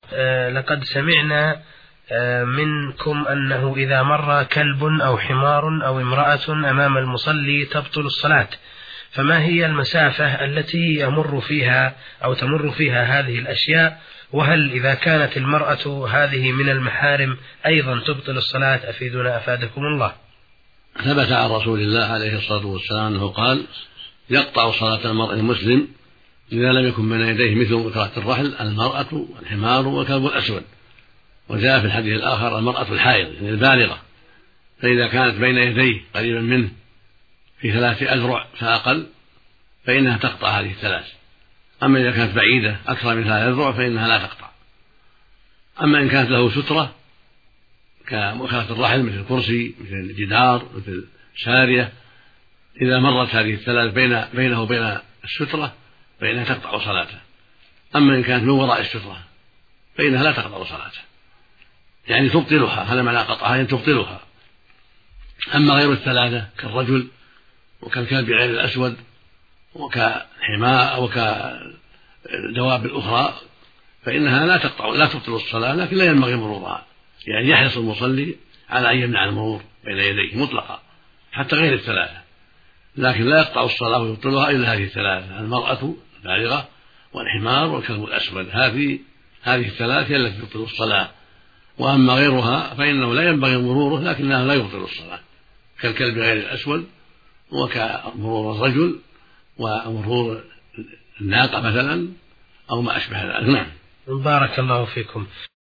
لقد سمعنا منكم أنه إذا مر كلب أو حمار أو امرأة أمام المصلي تبطل الصلاة، فما هي المسافة التي يمر فيها أو تمر فيها هذه الأشياء؟ وهل إذا كانت المرأة هذه من المحارم أيضا تبطل الصلاة؟ أفيدنا أفادكم الله. ثبت عن رسول الله عليه الصلاة والسلام أنه قال: يقطع صلاة المرء المسلم إذا لم يكن بين يديه مثل مكرهة الرحل المرأة والحمار والكلب الأسود. وجاء في الحديث الآخر المرأة الحائض يعني البالغة، فإذا كانت بين يديه قريبا منه في 3 أذرع فأقل فإنها تقطع هذه 3. أما إذا كانت بعيدة أكثر من 3 أذرع فإنها لا تقطع. أما إن كانت له سترة كمكرهة الرحل مثل الكرسي مثل الجدار مثل سارية، إذا مرت هذه 3 بينه وبين السترة فإنها تقطع صلاته. أما إن كانت من وراء السترة فإنها لا تقطع صلاته، يعني تبطلها. هذا معنى قطعها يعني تبطلها. أما غير 3 كالرجل وكالكلب غير الأسود وكحماء وكالدواب الأخرى فإنها لا تبطل الصلاة، لكن لا ينبغي مرورها. يعني يحرص المصلي على أن يمنع المرور بين يديه مطلقا حتى غير 3، لكن لا يقطع الصلاة ويبطلها إلا هذه 3: المرأة البالغة والحمار والكلب الأسود. هذه 3 هي التي تبطل الصلاة. وأما غيرها فإنه لا ينبغي مروره لكنها لا يبطل الصلاة، كالكلب غير الأسود وكمرور الرجل ومرور الناقة مثلا أو ما أشبه ذلك. نعم. بارك الله فيكم.